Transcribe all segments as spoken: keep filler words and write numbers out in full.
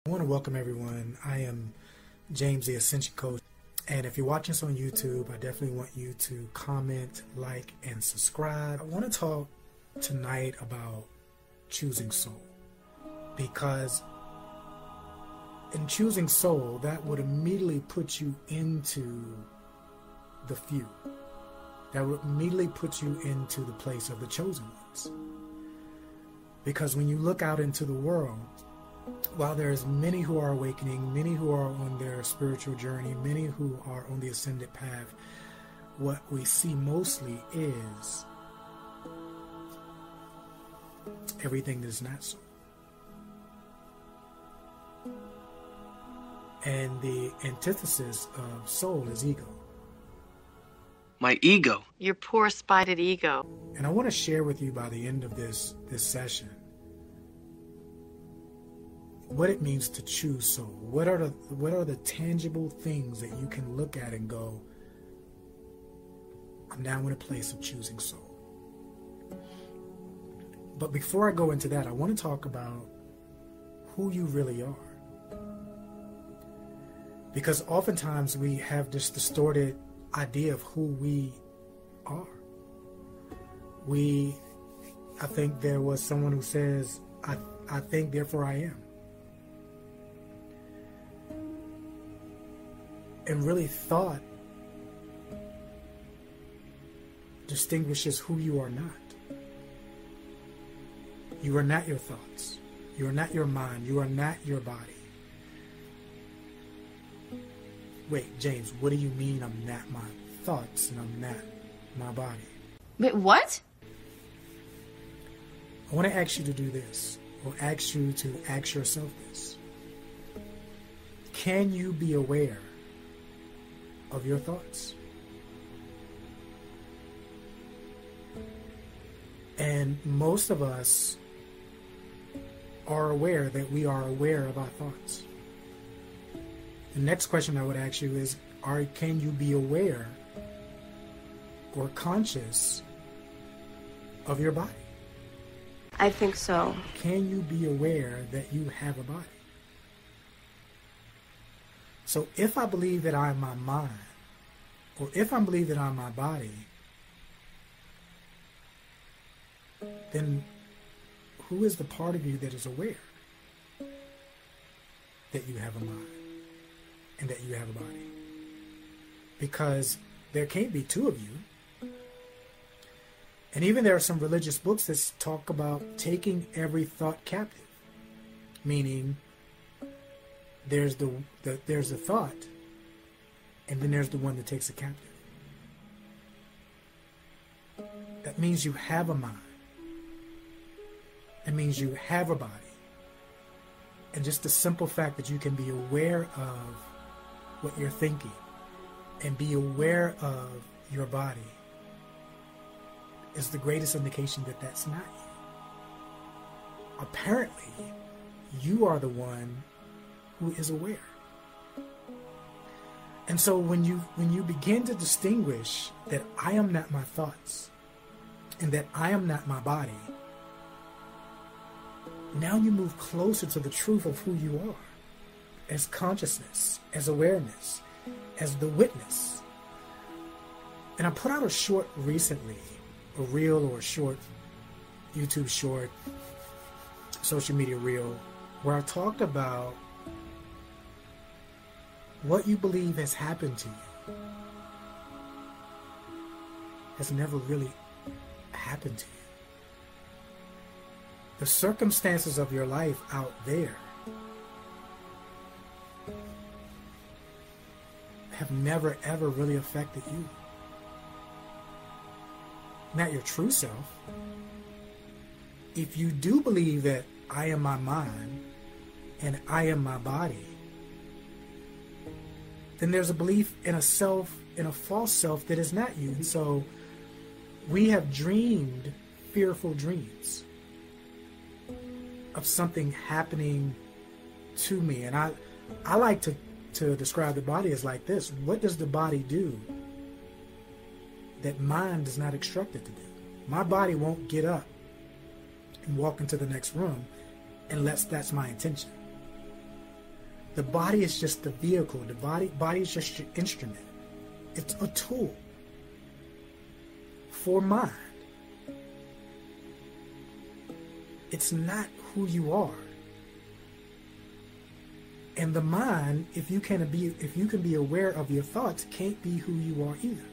I want to welcome everyone. I am James, the Ascension Coach. And if you're watching this on YouTube, I definitely want you to comment, like, and subscribe. I want to talk tonight about choosing soul. Because in choosing soul, that would immediately put you into the few. That would immediately put you into the place of the chosen ones. Because when you look out into the world, while there's many who are awakening, many who are on their spiritual journey, many who are on the ascended path, what we see mostly is everything that is not so. And the antithesis of soul is ego. My ego. Your poor spotted ego. And I want to share with you by the end of this, this session what it means to choose soul. What are the what are the tangible things that you can look at and go, I'm now in a place of choosing soul. But before I go into that, I want to talk about who you really are. Because oftentimes we have this distorted idea of who we are. We, I think there was someone who says, I, I think, therefore I am. And really thought distinguishes who you are not. You are not your thoughts. You are not your mind. You are not your body. Wait, James, what do you mean I'm not my thoughts and I'm not my body? Wait, what? I want to ask you to do this, or ask you to ask yourself this. Can you be aware of your thoughts? And most of us are aware that we are aware of our thoughts. The next question I would ask you is, are can you be aware or conscious of your body? I think so. Can you be aware that you have a body? So if I believe that I'm my mind, or if I believe that I'm my body, then who is the part of you that is aware that you have a mind and that you have a body? Because there can't be two of you. And even there are some religious books that talk about taking every thought captive, meaning There's the, the there's a thought, and then there's the one that takes it captive. That means you have a mind. That means you have a body. And just the simple fact that you can be aware of what you're thinking and be aware of your body is the greatest indication that that's not you. Apparently, you are the one who is aware. And so when you when you begin to distinguish that I am not my thoughts and that I am not my body, now you move closer to the truth of who you are as consciousness, as awareness, as the witness. And I put out a short recently, a reel or a short, YouTube short, social media reel, where I talked about what you believe has happened to you has never really happened to you. The circumstances of your life out there have never ever really affected you. Not your true self. If you do believe that I am my mind and I am my body, then there's a belief in a self, in a false self that is not you. And so we have dreamed fearful dreams of something happening to me. And I, I like to, to describe the body as like this. What does the body do that mind is not instructed to do? My body won't get up and walk into the next room unless that's my intention. The body is just the vehicle. The body, body is just your instrument. It's a tool for mind. It's not who you are. And the mind, if you can be, if you can be aware of your thoughts, can't be who you are either.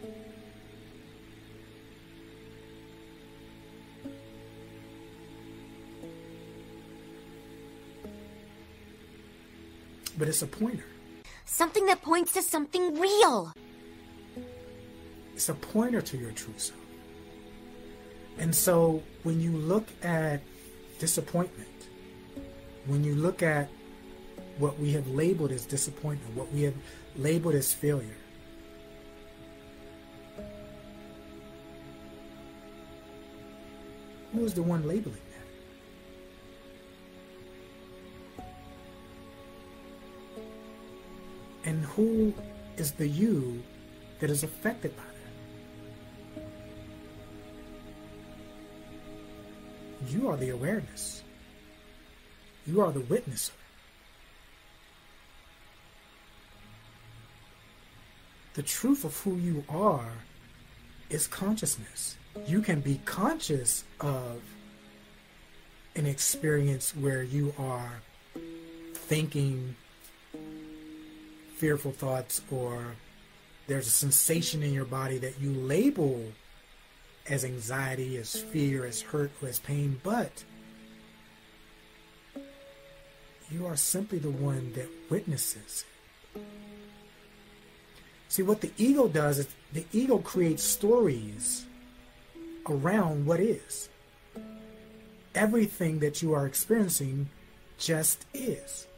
But it's a pointer. Something that points to something real. It's a pointer to your true self. And so when you look at disappointment, when you look at what we have labeled as disappointment, what we have labeled as failure, who is the one labeling that? And who is the you that is affected by that? You are the awareness. You are the witnesser. The truth of who you are is consciousness. You can be conscious of an experience where you are thinking fearful thoughts, or there's a sensation in your body that you label as anxiety, as fear, as hurt, or as pain, but you are simply the one that witnesses. See, what the ego does is the ego creates stories around what is. Everything that you are experiencing just is.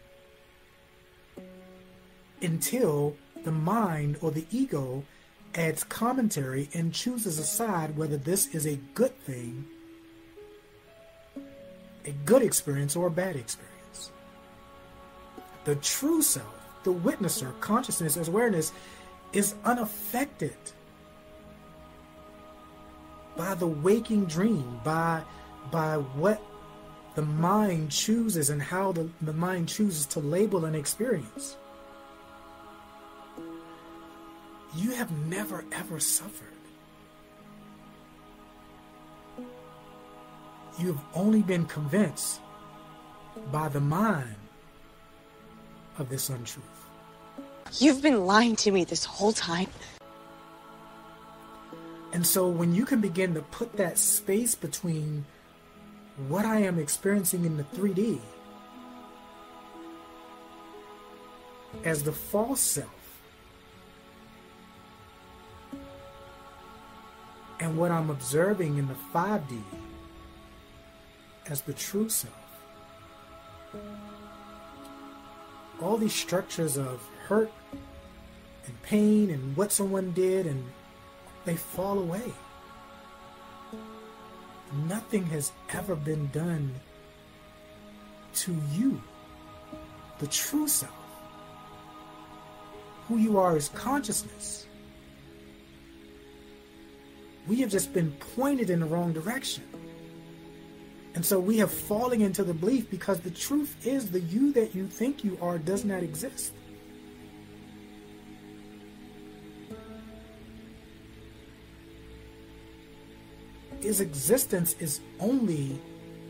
Until the mind or the ego adds commentary and chooses a side whether this is a good thing, a good experience, or a bad experience. The true self, the witnesser, consciousness as awareness, is unaffected by the waking dream, by by what the mind chooses and how the, the mind chooses to label an experience. You have never ever suffered. You've only been convinced by the mind of this untruth. You've been lying to me this whole time. And so when you can begin to put that space between what I am experiencing in the three D as the false self and what I'm observing in the five D as the true self, all these structures of hurt and pain and what someone did, and they fall away. Nothing has ever been done to you, the true self. Who you are is consciousness. We have just been pointed in the wrong direction. And so we have fallen into the belief, because the truth is the you that you think you are does not exist. His existence is only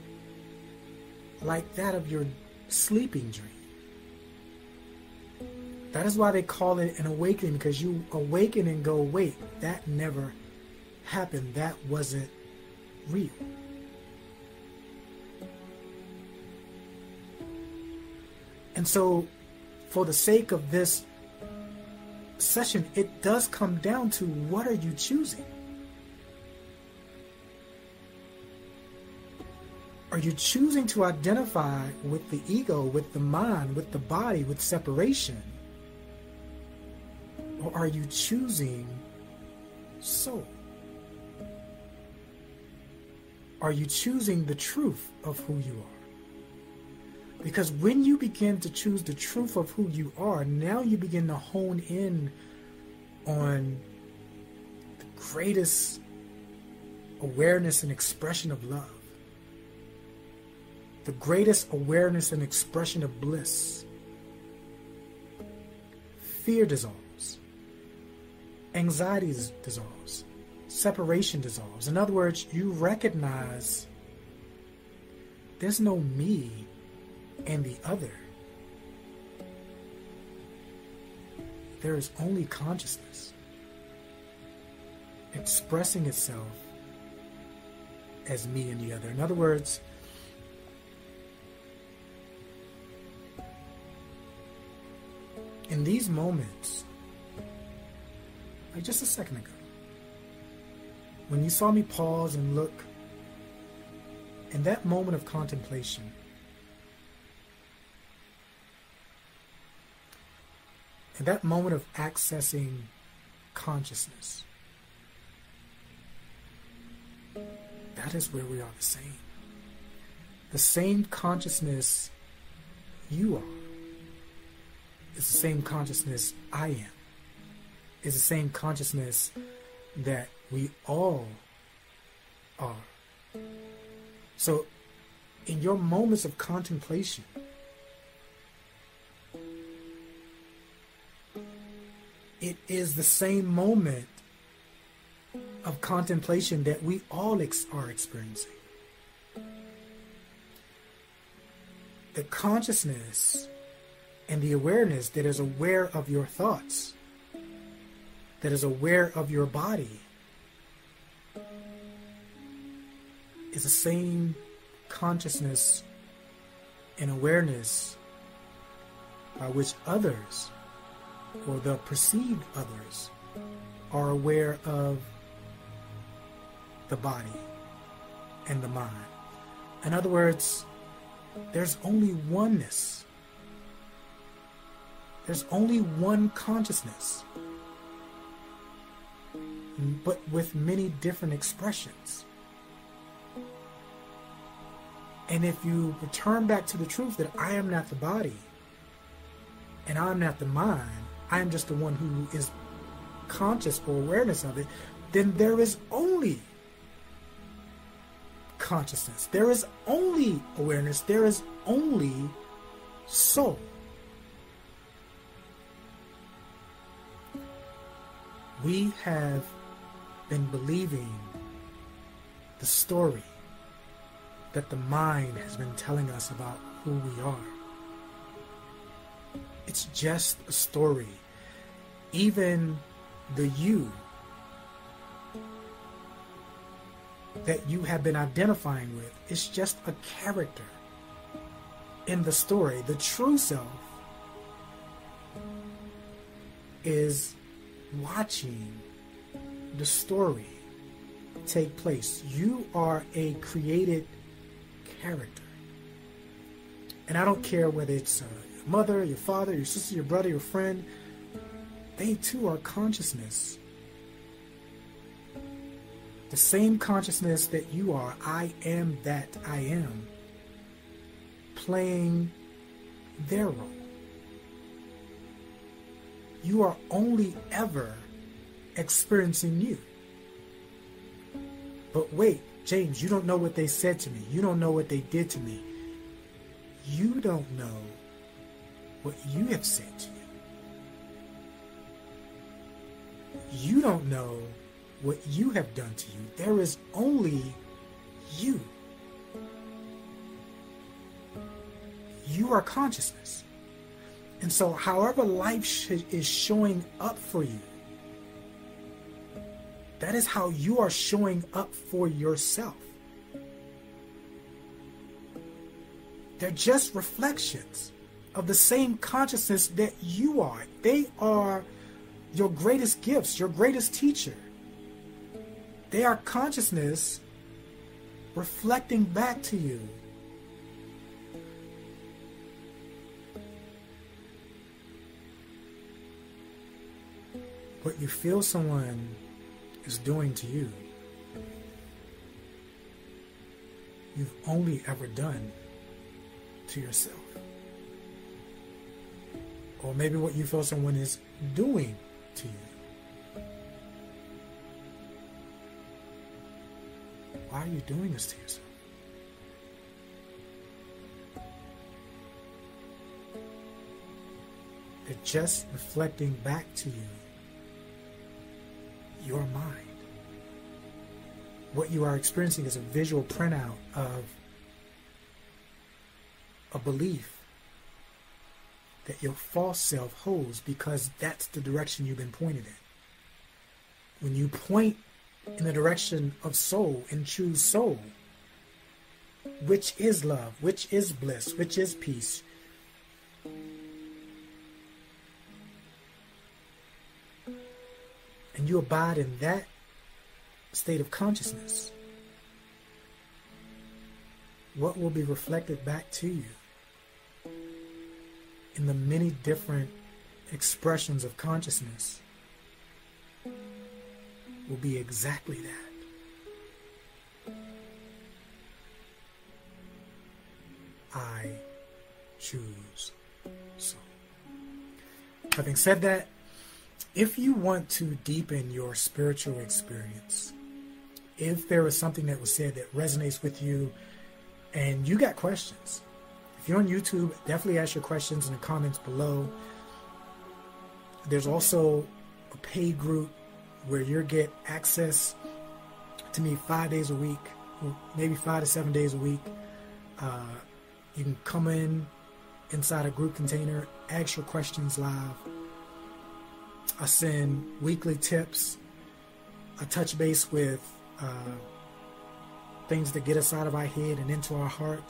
like that of your sleeping dream. That is why they call it an awakening, because you awaken and go, wait, that never happened. That wasn't real. And so, for the sake of this session, it does come down to, what are you choosing? Are you choosing to identify with the ego, with the mind, with the body, with separation? Or are you choosing soul? Are you choosing the truth of who you are? Because when you begin to choose the truth of who you are, now you begin to hone in on the greatest awareness and expression of love. The greatest awareness and expression of bliss. Fear dissolves. Anxiety dissolves. Separation dissolves. In other words, you recognize there's no me and the other. There is only consciousness expressing itself as me and the other. In other words, in these moments, like just a second ago, when you saw me pause and look, in that moment of contemplation, in that moment of accessing consciousness, that is where we are the same. The same consciousness you are is the same consciousness I am. Is the same consciousness that we all are. So, in your moments of contemplation, it is the same moment of contemplation that we all ex- are experiencing. The consciousness and the awareness that is aware of your thoughts, that is aware of your body, is the same consciousness and awareness by which others, or the perceived others, are aware of the body and the mind. In other words, there's only oneness. There's only one consciousness, but with many different expressions. And if you return back to the truth that I am not the body and I'm not the mind, I am just the one who is conscious or awareness of it, then there is only consciousness. There is only awareness. There is only soul. We have been believing the story that the mind has been telling us about who we are. It's just a story. Even the you that you have been identifying with is just a character in the story. The true self is watching the story take place. You are a created character. And I don't care whether it's uh, your mother, your father, your sister, your brother, your friend. They too are consciousness. The same consciousness that you are. I am that I am. Playing their role. You are only ever experiencing you. But wait, James, you don't know what they said to me. You don't know what they did to me. You don't know what you have said to you. You don't know what you have done to you. There is only you. You are consciousness. And so however life sh- is showing up for you, that is how you are showing up for yourself. They're just reflections of the same consciousness that you are. They are your greatest gifts, your greatest teacher. They are consciousness reflecting back to you. What you feel someone is doing to you, you've only ever done to yourself. Or maybe what you feel someone is doing to you. Why are you doing this to yourself? They're just reflecting back to you your mind. What you are experiencing is a visual printout of a belief that your false self holds, because that's the direction you've been pointed in. When you point in the direction of soul and choose soul, which is love, which is bliss, which is peace, and you abide in that state of consciousness, what will be reflected back to you in the many different expressions of consciousness will be exactly that. I choose soul. Having said that, if you want to deepen your spiritual experience, if there is something that was said that resonates with you and you got questions, if you're on YouTube, definitely ask your questions in the comments below. There's also a paid group where you get access to me five days a week, or maybe five to seven days a week. Uh, you can come in inside a group container, ask your questions live. I send weekly tips. I touch base with uh, things that get us out of our head and into our heart.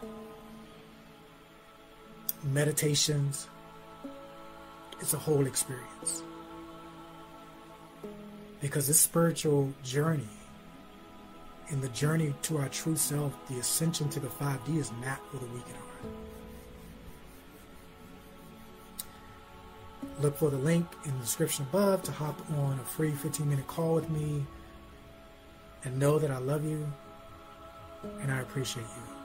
Meditations. It's a whole experience. Because this spiritual journey, and the journey to our true self, the ascension to the five D, is not for the weak at heart. Look for the link in the description above to hop on a free fifteen minute call with me, and know that I love you and I appreciate you.